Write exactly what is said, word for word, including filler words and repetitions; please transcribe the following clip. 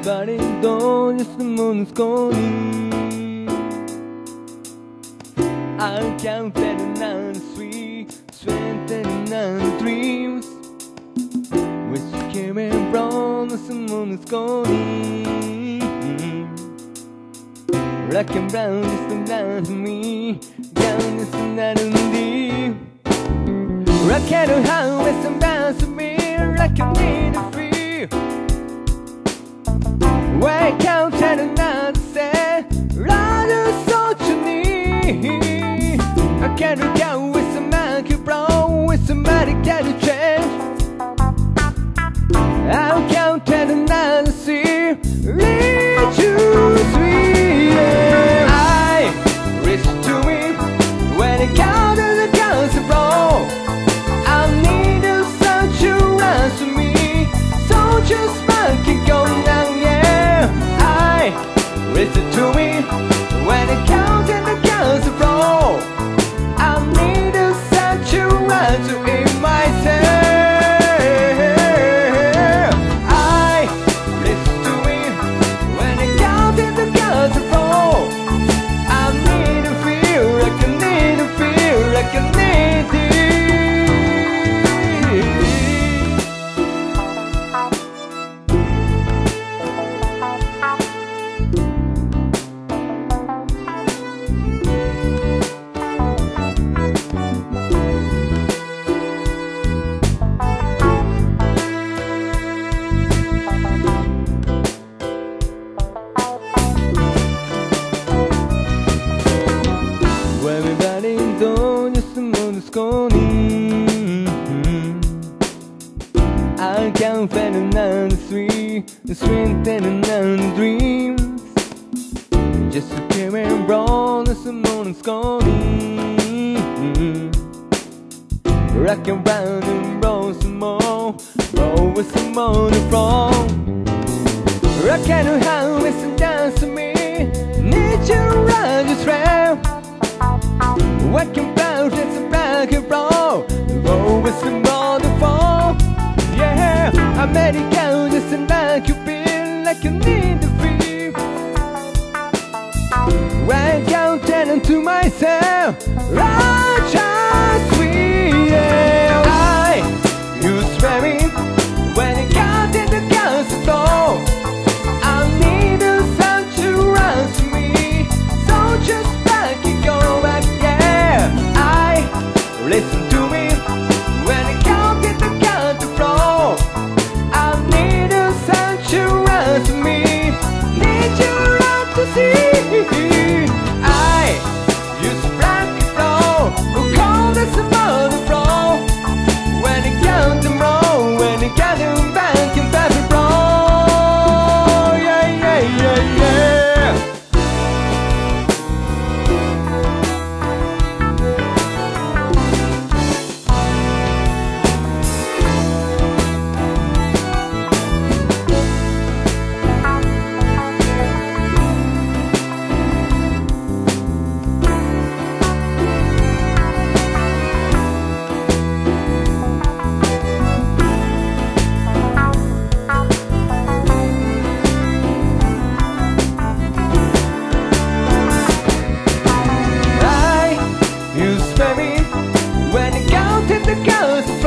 Everybody just the moon's calling. I counted another three, twenty another dreams. Which came and brought the moon's calling. Rock and round is another me, down is another deep. Rock and roll is another me, like I need a free. Wake out and another say, rather so to need. I can't go with somebody bro, with somebody get a change. I'll count and another see, reach you sweet. I reach to it when it counts and the counts bro. I need a such you answer me, so just spark it go down, yeah. Listen to me when it counts and the counts flow. I need to set you out to in myself. I listen to me when it counts and the counts flow. I need to feel like I need to feel like I need it. Everybody don't just the moon is calling. I can't find another three, the strength and another dreams. Just to came and brought the moon is calling. Rock and round and roll some more, roll with some more to fall. Rock and roll with some dance to me, need you around your trail. Walking about it's a rock and roll, roll with some more to fall. Yeah, I made it go just like you feel like you need to feel. When I'm telling to myself, I just sweet. Yeah. I use swearing when it comes in the gas door. I need a sun to answer me, so just back and go back. Listen to me when it comes in the counter flow. I need a sun to answer me, need you out to see. I use frantic flow, who call this a mother flow. When it comes to roll, when it comes to back and back and roll. Yeah, yeah, yeah, yeah. When it counts in the coast